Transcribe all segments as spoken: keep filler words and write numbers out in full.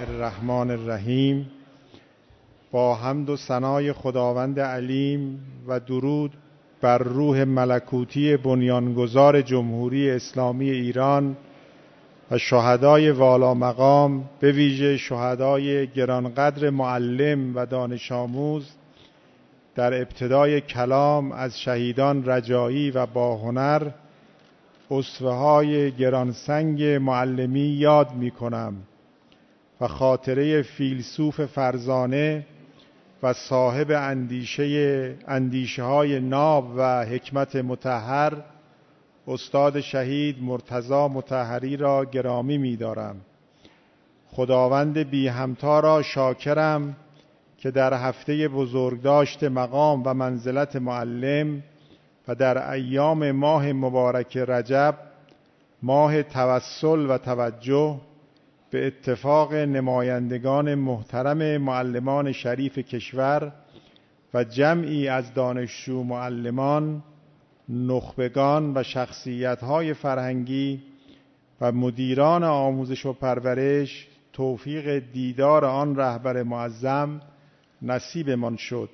الرحمن الرحیم. با حمد و ثنای خداوند علیم و درود بر روح ملکوتی بنیانگذار جمهوری اسلامی ایران و شهدای والا مقام، به ویژه شهدای گرانقدر معلم و دانش آموز، در ابتدای کلام از شهیدان رجایی و باهنر، اسوه‌های گرانسنگ معلمی یاد می کنم و خاطره فیلسوف فرزانه و صاحب اندیشه اندیشه های ناب و حکمت مطهر، استاد شهید مرتضی مطهری را گرامی می دارم. خداوند بی همتا را شاکرم که در هفته بزرگداشت مقام و منزلت معلم و در ایام ماه مبارک رجب، ماه توسل و توجه، به اتفاق نمایندگان محترم معلمان شریف کشور و جمعی از دانشجو معلمان، نخبگان و شخصیت‌های فرهنگی و مدیران آموزش و پرورش توفیق دیدار آن رهبر معظم نصیبمان شد.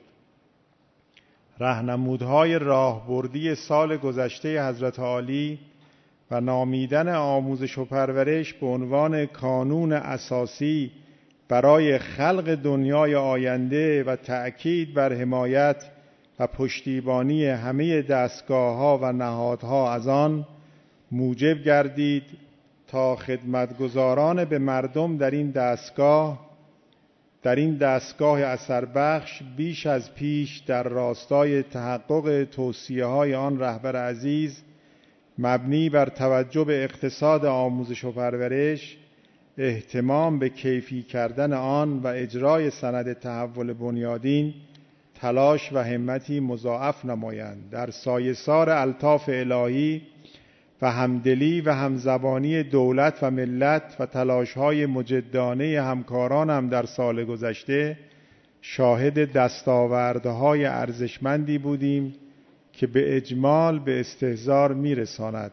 راهنمودهای راهبردی سال گذشته حضرت عالی و نامیدن آموزش و پرورش به عنوان کانون اساسی برای خلق دنیای آینده و تأکید بر حمایت و پشتیبانی همه دستگاه‌ها و نهادها از آن، موجب گردید تا خدمتگزاران به مردم در این دستگاه در این دستگاه اثربخش بیش از پیش در راستای تحقق توصیه‌های آن رهبر عزیز مبنی بر توجه به اقتصاد آموزش و پرورش، اهتمام به کیفی کردن آن و اجرای سند تحول بنیادین تلاش و همتی مضاعف نمایند. در سایه‌سار الطاف الهی و همدلی و همزبانی دولت و ملت و تلاش‌های مجدانه همکارانم در سال گذشته، شاهد دستاوردهای ارزشمندی بودیم که به اجمال به استحضار می‌رساند.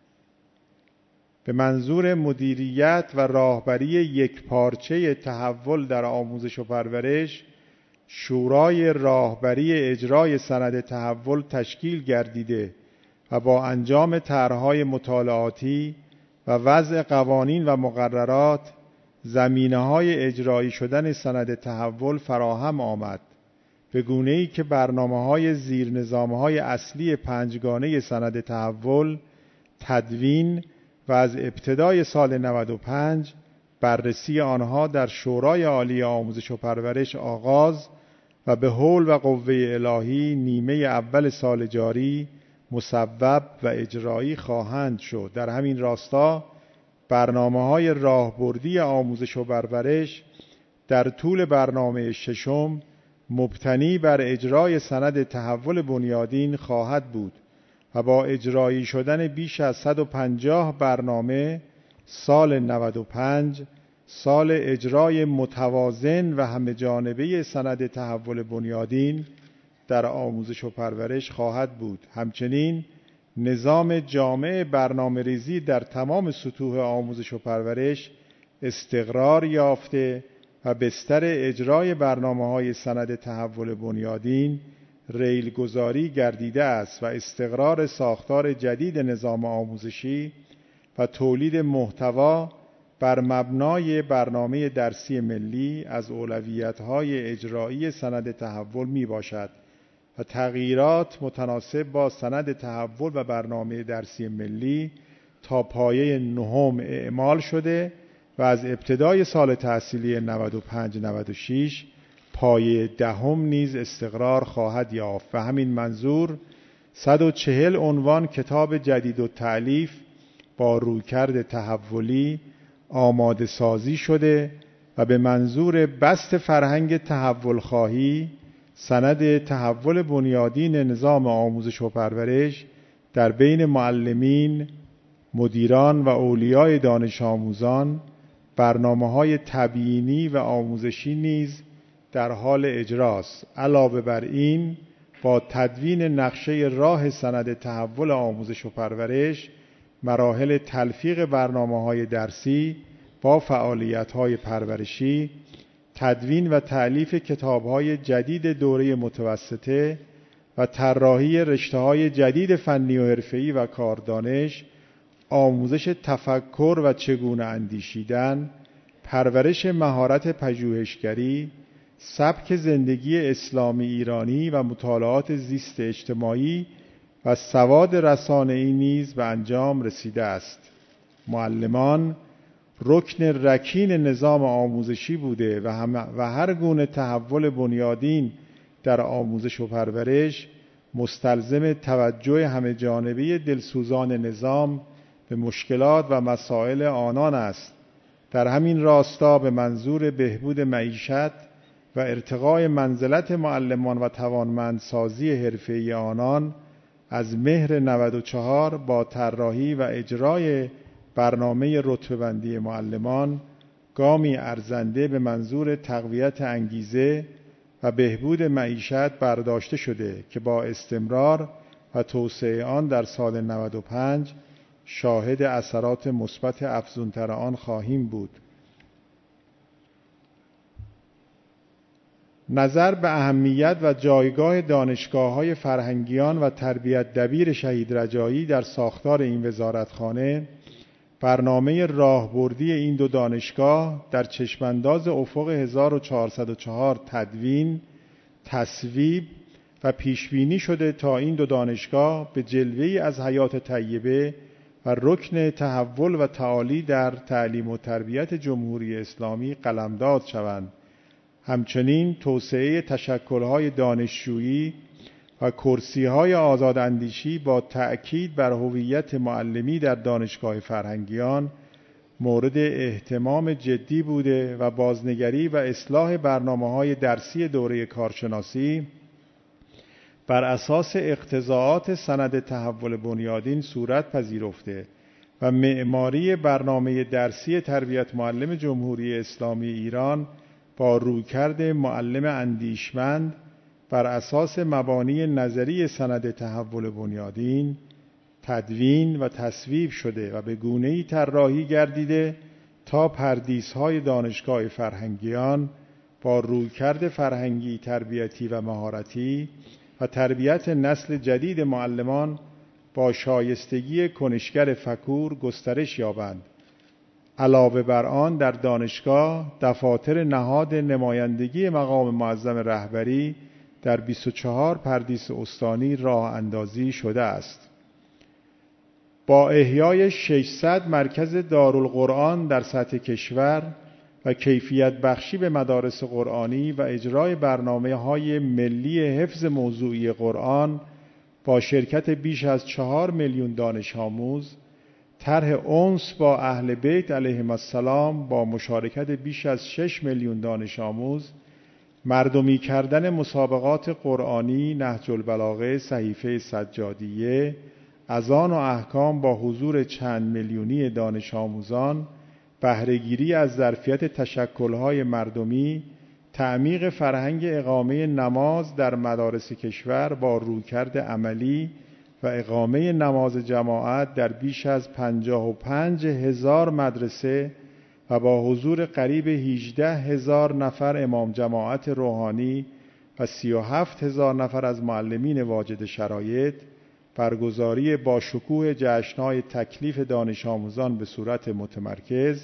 به منظور مدیریت و راهبری یکپارچه تحول در آموزش و پرورش، شورای راهبری اجرای سند تحول تشکیل گردیده و با انجام طرح‌های مطالعاتی و وضع قوانین و مقررات، زمینه‌های اجرایی شدن سند تحول فراهم آمد، به گونه‌ای که برنامه‌های زیرنظام‌های اصلی پنجگانه سند تحول تدوین و از ابتدای سال نود و پنج بررسی آنها در شورای عالی آموزش و پرورش آغاز و به حول و قوه الهی نیمه اول سال جاری مصوب و اجرایی خواهند شد. در همین راستا برنامه‌های راهبردی آموزش و پرورش در طول برنامه ششم مبتنی بر اجرای سند تحول بنیادین خواهد بود و با اجرایی شدن بیش از صد و پنجاه برنامه، سال نود و پنج سال اجرای متوازن و همه جانبه سند تحول بنیادین در آموزش و پرورش خواهد بود. همچنین نظام جامع برنامه ریزی در تمام سطوح آموزش و پرورش استقرار یافته و بستر اجرای برنامه‌های سند تحول بنیادین ریلگذاری گردیده است و استقرار ساختار جدید نظام آموزشی و تولید محتوا بر مبنای برنامه درسی ملی از اولویت‌های اجرایی سند تحول می باشد و تغییرات متناسب با سند تحول و برنامه درسی ملی تا پایه نهم اعمال شده و از ابتدای سال تحصیلی نود و پنج نود و شش پایه دهم نیز استقرار خواهد یافت. و همین منظور صد و چهل عنوان کتاب جدید و تألیف با رویکرد تحولی آماده سازی شده و به منظور بسط فرهنگ تحول خواهی، سند تحول بنیادین نظام آموزش و پرورش در بین معلمین، مدیران و اولیای دانش آموزان، برنامه‌های تبیینی و آموزشی نیز در حال اجراست. علاوه بر این، با تدوین نقشه راه سند تحول آموزش و پرورش، مراحل تلفیق برنامه‌های درسی با فعالیت‌های پرورشی، تدوین و تألیف کتاب‌های جدید دوره متوسطه و طراحی رشته‌های جدید فنی و حرفه‌ای و کاردانش، آموزش تفکر و چگونه اندیشیدن، پرورش مهارت پژوهشگری، سبک زندگی اسلامی ایرانی و مطالعات زیست اجتماعی و سواد رسانه‌ای نیز به انجام رسیده است. معلمان رکن رکین نظام آموزشی بوده و, و هر گونه تحول بنیادین در آموزش و پرورش مستلزم توجه همه جانبه دلسوزان نظام به مشکلات و مسائل آنان است. در همین راستا به منظور بهبود معیشت و ارتقای منزلت معلمان و توانمندسازی حرفه‌ای آنان از مهر نود و چهار با طراحی و اجرای برنامه رتبه‌بندی معلمان گامی ارزنده به منظور تقویت انگیزه و بهبود معیشت برداشته شده که با استمرار و توسعه آن در سال نود و پنج شاهد اثرات مثبت افزونتر آن خواهیم بود. نظر به اهمیت و جایگاه دانشگاه‌های فرهنگیان و تربیت دبیر شهید رجایی در ساختار این وزارتخانه، برنامه راهبردی این دو دانشگاه در چشمانداز افق هزار و چهارصد و چهار تدوین، تصویب و پیشبینی شده تا این دو دانشگاه به جلوه‌ای از حیات طیبه و رکن تحول و تعالی در تعلیم و تربیت جمهوری اسلامی قلمداد شوند. همچنین توسعه تشکل‌های دانشجویی و کرسی‌های آزاداندیشی با تأکید بر هویت معلمی در دانشگاه فرهنگیان مورد اهتمام جدی بوده و بازنگری و اصلاح برنامه‌های درسی دوره کارشناسی بر اساس اقتضاعات سند تحول بنیادین صورت پذیرفته و معماری برنامه درسی تربیت معلم جمهوری اسلامی ایران با رویکرد معلم اندیشمند بر اساس مبانی نظری سند تحول بنیادین تدوین و تصویب شده و به گونه‌ای طراحی گردیده تا پردیس‌های دانشگاه فرهنگیان با رویکرد فرهنگی، تربیتی و مهارتی و تربیت نسل جدید معلمان با شایستگی کنشگر فکور گسترش یابند. علاوه بر آن در دانشگاه دفاتر نهاد نمایندگی مقام معظم رهبری در بیست و چهار پردیس استانی راه اندازی شده است. با احیای ششصد مرکز دارالقرآن در سطح کشور و کیفیت بخشی به مدارس قرآنی و اجرای برنامه‌های ملی حفظ موضوعی قرآن با شرکت بیش از چهار میلیون دانش آموز، طرح انس با اهل بیت علیهم السلام با مشارکت بیش از شش میلیون دانش آموز، مردمی کردن مسابقات قرآنی نهج البلاغه، صحیفه سجادیه، اذان و احکام با حضور چند میلیونی دانش آموزان، بهره‌گیری از ظرفیت تشکل‌های مردمی، تعمیق فرهنگ اقامه نماز در مدارس کشور با رویکرد عملی و اقامه نماز جماعت در بیش از پنجاه و پنج هزار مدرسه و با حضور قریب هجده هزار نفر امام جماعت روحانی و سی و هفت هزار نفر از معلمین واجد شرایط، برگزاری با شکوه جشن‌های تکلیف دانش آموزان به صورت متمرکز،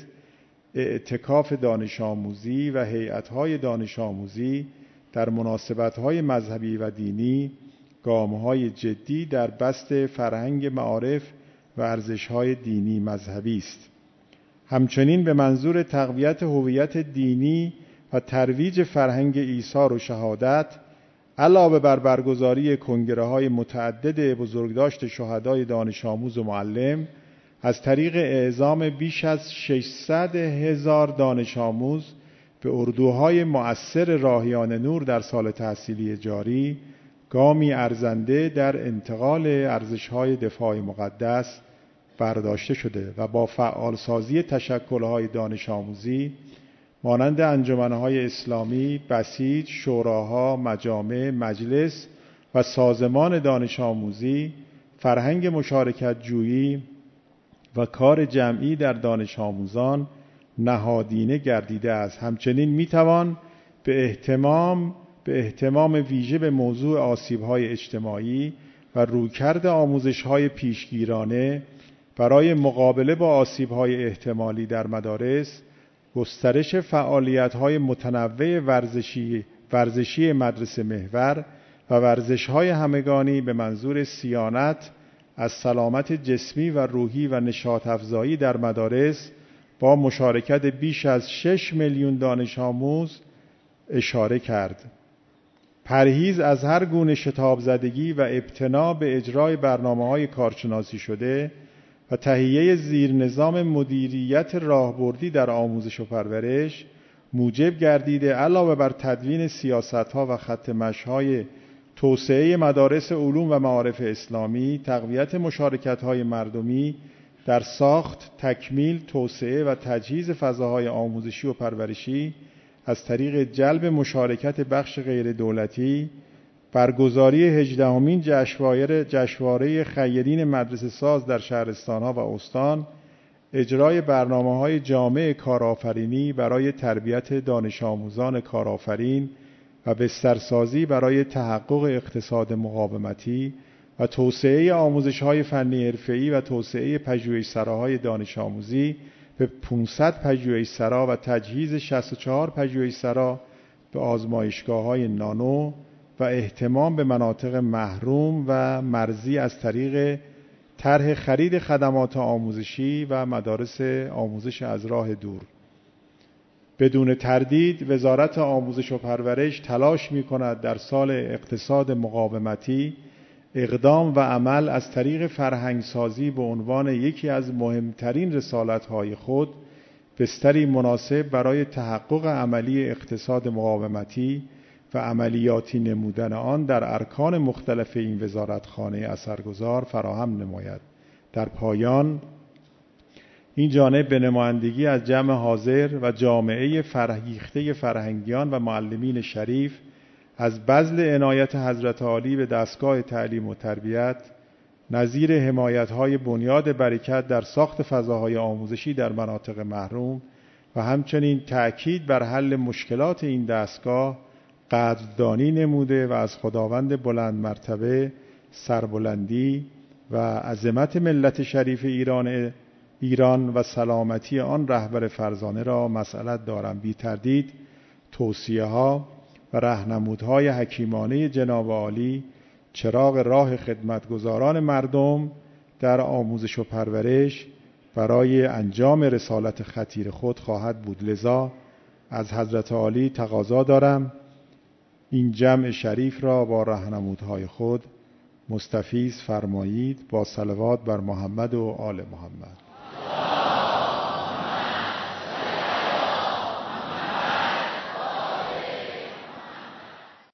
اعتکاف دانش آموزی و هیئت‌های دانش آموزی در مناسبت‌های مذهبی و دینی، گام‌های جدی در بسط فرهنگ معارف و ارزش‌های دینی مذهبی است. همچنین به منظور تقویت هویت دینی و ترویج فرهنگ ایثار و شهادت، علاوه بر برگزاری کنگره‌های متعدد بزرگداشت شهدای دانش آموز و معلم، از طریق اعزام بیش از ششصد هزار دانش آموز به اردوهای مؤثر راهیان نور در سال تحصیلی جاری، گامی ارزنده در انتقال ارزش‌های دفاع مقدس برداشته شده و با فعالسازی تشکل‌های دانش آموزی مانند انجمن‌های اسلامی، بسیج، شوراها، مجامع، مجلس و سازمان دانش آموزی، فرهنگ مشارکت جویی و کار جمعی در دانش آموزان نهادینه گردیده است. همچنین میتوان به اهتمام به اهتمام ویژه به موضوع آسیب‌های اجتماعی و رویکرد آموزش‌های پیشگیرانه برای مقابله با آسیب‌های احتمالی در مدارس، گسترش فعالیت‌های متنوع ورزشی ورزشی مدرسه محور و ورزش‌های همگانی به منظور صیانت از سلامت جسمی و روحی و نشاط افزایی در مدارس با مشارکت بیش از شش میلیون دانش آموز اشاره کرد. پرهیز از هر گونه شتاب زدگی و ابتنا به اجرای برنامه‌های کارشناسی شده و تهیه زیرنظام مدیریت راهبردی در آموزش و پرورش موجب گردیده علاوه بر تدوین سیاست‌ها و خط مشی‌های توسعه مدارس علوم و معارف اسلامی، تقویت مشارکت‌های مردمی در ساخت، تکمیل، توسعه و تجهیز فضاهای آموزشی و پرورشی از طریق جلب مشارکت بخش غیر دولتی، برگزاری هجدهمین جشنواره جشنواره خیرین مدرسه ساز در شهرستان‌ها و استان، اجرای برنامه‌های جامع کارآفرینی برای تربیت دانش آموزان کارآفرین و بسترسازی برای تحقق اقتصاد مقاومتی و توسعه آموزش‌های فنی حرفه‌ای و توسعه پژوهشسراهای دانش آموزی به پانصد پژوهشسرا و تجهیز شصت و چهار پژوهشسرا به آزمایشگاه‌های نانو و اهتمام به مناطق محروم و مرزی از طریق طرح خرید خدمات آموزشی و مدارس آموزش از راه دور. بدون تردید وزارت آموزش و پرورش تلاش می‌کند در سال اقتصاد مقاومتی اقدام و عمل از طریق فرهنگسازی به عنوان یکی از مهمترین رسالت‌های خود بستری مناسب برای تحقق عملی اقتصاد مقاومتی و عملیاتی نمودن آن در ارکان مختلف این وزارتخانه اثرگذار فراهم نماید. در پایان این جانب به نمایندگی از جمع حاضر و جامعه فرهیخته فرهنگیان و معلمین شریف از بذل عنایت حضرت عالی به دستگاه تعلیم و تربیت نظیر حمایت‌های بنیاد برکت در ساخت فضاهای آموزشی در مناطق محروم و همچنین تأکید بر حل مشکلات این دستگاه قدردانی نموده و از خداوند بلند مرتبه سربلندی و عظمت ملت شریف ایران ایران و سلامتی آن رهبر فرزانه را مسئلت دارم. بی تردید توصیه ها و راهنمودهای حکیمانه جناب عالی چراغ راه خدمتگزاران مردم در آموزش و پرورش برای انجام رسالت خطیر خود خواهد بود. لذا از حضرت عالی تقاضا دارم این جمع شریف را با راهنمودهای خود مستفیض فرمایید با صلوات بر محمد و آل محمد.